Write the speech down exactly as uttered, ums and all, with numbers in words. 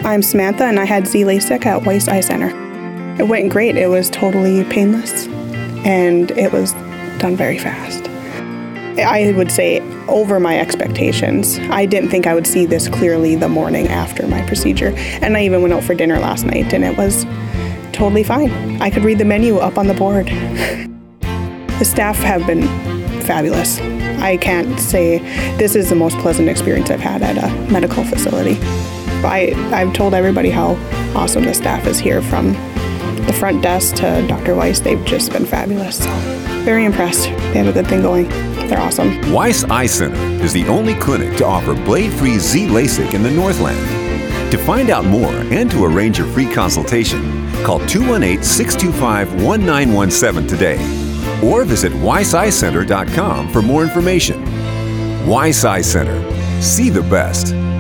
I'm Samantha, and I had Z LASIK at Weiss Eye Center. It went great. It was totally painless, and it was done very fast. I would say over my expectations. I didn't think I would see this clearly the morning after my procedure, and I even went out for dinner last night, and it was totally fine. I could read the menu up on the board. The staff have been fabulous. I can't say this is the most pleasant experience I've had at a medical facility. I, I've told everybody how awesome the staff is here, from the front desk to Doctor Weiss. They've just been fabulous. So very impressed. They have a good thing going. They're awesome. Weiss Eye Center is the only clinic to offer blade-free Z LASIK in the Northland. To find out more and to arrange your free consultation, call two one eight, six two five, one nine one seven today or visit weiss eye center dot com for more information. Weiss Eye Center. See the best.